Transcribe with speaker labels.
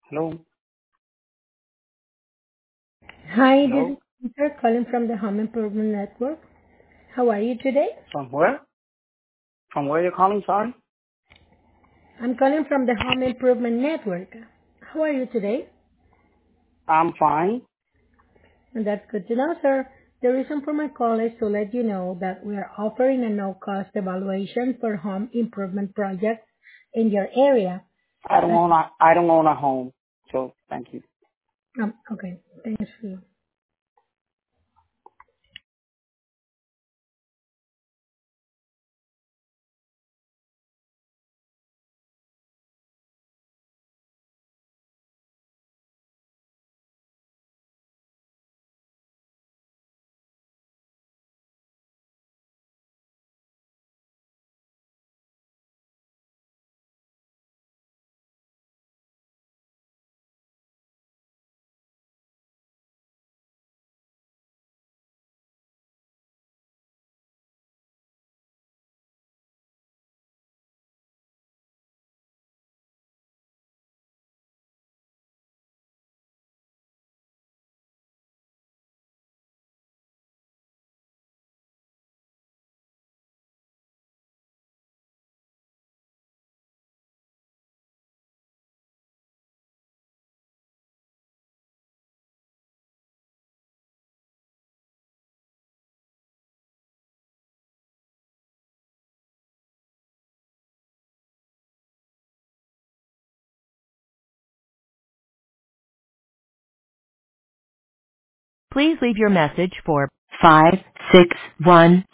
Speaker 1: Hello?
Speaker 2: Hi, this is
Speaker 1: Hello?
Speaker 2: Peter calling from the Home Improvement Network. How are you today?
Speaker 1: From where? From where you're calling, sorry?
Speaker 2: I'm calling from the Home Improvement Network. How are you today?
Speaker 1: I'm fine.
Speaker 2: And that's good to know, sir. The reason for my call is to let you know that we are offering a no-cost evaluation for home improvement projects in your area. As,
Speaker 1: I don't own a home. So thank you.
Speaker 2: okay, thanks for you.
Speaker 3: Please leave your message for 561